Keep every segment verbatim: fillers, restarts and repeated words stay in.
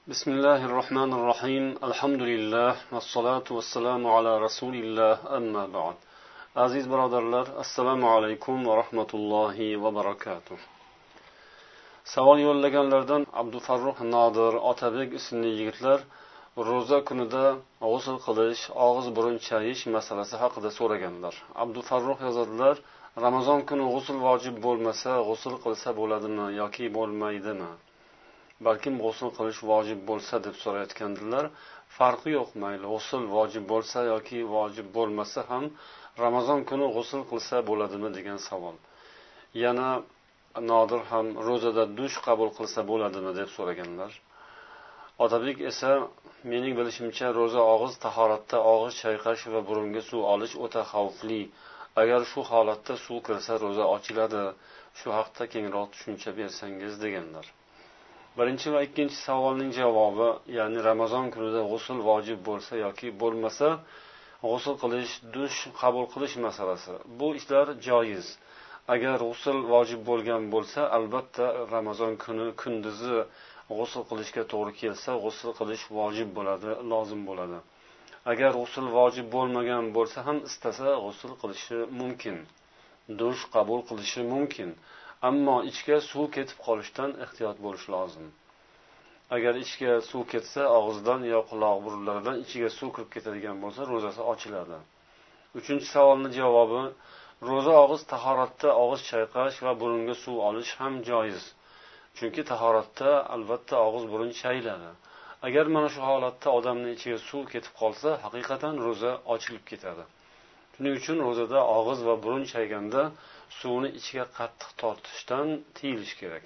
بسم الله الرحمن الرحيم الحمد لله والصلاة والسلام على رسول الله أما بعد. Aziz birodarlar, assalomu alaykum va rahmatullohi va barakatuh. Savol yo'llaganlardan Abdufarruh Nodir, Otabek ismli yigitlar ro'za kunida g'usl qilish, og'iz burun chayish masalasi haqida so'raganlar. Abdufarruh yozadilar: Ramazon kuni g'usl vojib bo'lmasa, g'usl qilsa bo'ladimi yoki bo'lmaydimi? Balkim g'usl qilish vojib bo'lsa deb so'rayotgandilar. Farqi yo'q, mayli g'usl vojib bo'lsa yoki vojib bo'lmasa ham Ramazon kuni g'usl qilsa bo'ladimi degan savol. Yana Nodir ham ro'zada dush qabul qilsa bo'ladimi deb so'raganlar. Otabek esa mening bilishimcha ro'za og'iz tahoratda og'iz chayqash va burunga suv olish o'ta xavfli. Agar shu holatda suv kirsa ro'za ochiladi. Shu haqda kengroq tushuncha bersangiz deganlar. Birinchi va ikkinchi savolning javobi, ya'ni Ramazon kunida g'usl vojib bo'lsa yoki bo'lmasa, g'usl qilish, dush qabul qilish masalasi. Bu ishlar joiz. Agar g'usl vojib bo'lgan bo'lsa, albatta Ramazon kuni kunduzi g'usl qilishga to'g'ri kelsa, g'usl qilish vojib bo'ladi, lozim bo'ladi. Agar g'usl vojib bo'lmagan bo'lsa ham istasa g'usl qilishi mumkin. Dush qabul qilishi mumkin. Ammo ichga suv ketib qolishdan ehtiyot bo'lish lozim. Agar ichga suv ketsa, og'izdan yo quloq burunlaridan ichiga suv kirib ketadigan bo'lsa, ro'zasi ochiladi. Uchinchi savolning javobi, ro'za og'iz tahoratda og'iz chayqash va burunga suv olish ham joiz. Chunki tahoratda albatta og'iz burun chayiladi. Agar mana shu holatda odamning ichiga suv ketib qolsa, haqiqatan ro'za ochilib ketadi. Shuning uchun ro'zada og'iz va burun chayganda suvni ichiga qattiq tortishdan tiyilish kerak.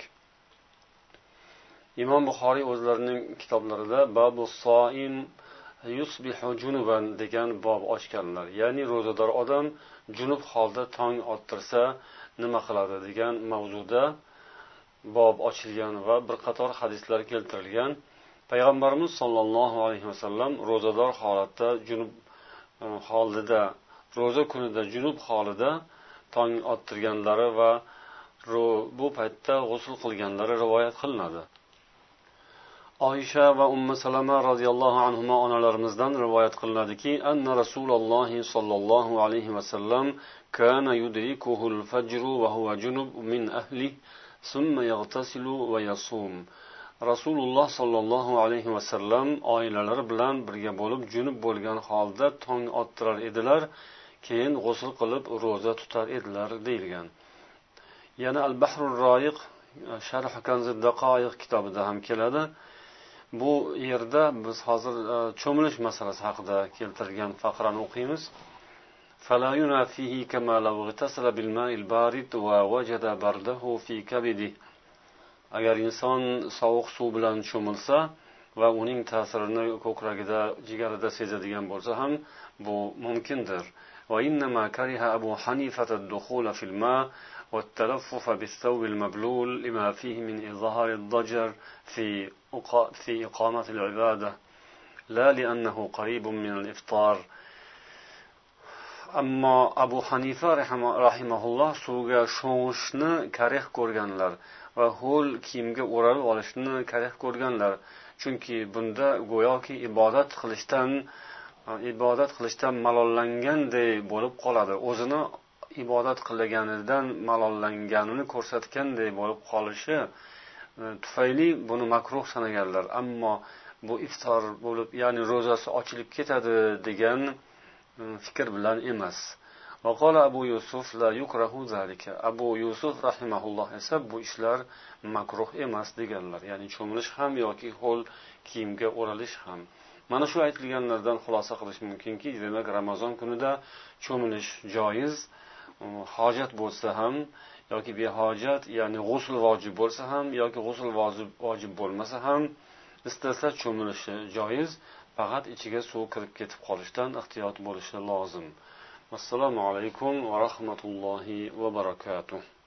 Imom Buxoriy o'zlarining kitoblarida Babu soim yusbihu junuban degan bob ochganlar. Ya'ni ro'zador odam junub holda tong ottirsa nima qiladi degan mavzuda bob ochilgan va bir qator hadislar keltirilgan. Payg'ambarimiz sollallohu alayhi vasallam ro'zador holatda junub holida, ro'za kunida junub holida tong ottirganlari va bu paytda g'usl qilganlari rivoyat qilinadi. Oysha va Ummu Salama radhiyallohu anhuma onalarimizdan rivoyat qilinadiki, anna Rasululloh sollallohu alayhi vasallam kana yudrikuhu al-fajr wa huwa junub min ahli, thumma yaghtasilu va yasum. Rasululloh sollallohu alayhi vasallam oilalari bilan birga bo'lib junub bo'lgan holda tong ottirar edilar, keyin g'usl qilib ro'za tutar edilar deyilgan. Yana Al-Bahrur Royiq Sharh Kanzid Daqoiq kitobida ham keladi. Bu yerda biz hozir cho'milish masalasi haqida keltirilgan faqrani o'qiymiz. Fala yunafihi kama law ghatasala bil ma'il barid wa wajada bardahu fi kabidi. Agar inson sovuq suv bilan cho'milsa va uning ta'sirini ko'kragida, jigarida sezadigan bo'lsa ham bu mumkindir. Wa innama kariha Abu Hanifa ad-dukhul fi al-ma' wa at-talaffuf bis-saw al-mablul lima fihi min izhar ad-dajar fi fi iqamat al-ibadah la li'annahu qaribun min al-iftar. Ammo Abu Hanifa rahimahulloh suvga sho'ng'ishni karih ko'rganlar va ho'l kiyimga o'ralib olishni karih ko'rganlar. Chunki bunda go'yoki ibodat qilishdan ibodat qilishdan malollanganday bo'lib qoladi. O'zini ibodat qilganidan malollanganini ko'rsatganday bo'lib qolishi tufayli buni makruh sanaganlar. Ammo bu iftor bo'lib, ya'ni ro'zasi ochilib ketadi degan fikr bilan emas. Vaqala Abu Yusuf la yukrahu zalika. Abu Yusuf rahimahulloh esa bu ishlar makruh emas deganlar. Ya'ni cho'milish ham yoki ho'l kiyimga o'ralish ham. Mana shu aytilganlardan xulosa qilish mumkinki, demak Ramazon kunida cho'milish joiz, hojat bo'lsa ham yoki behojat, ya'ni g'usl vojib bo'lsa ham yoki g'usl vojib vojib bo'lmasa ham istasa cho'milishi joiz, faqat ichiga suv kirib ketib qolishdan ehtiyot bo'lishi lozim. Assalomu alaykum va rahmatullohi va barakatuh.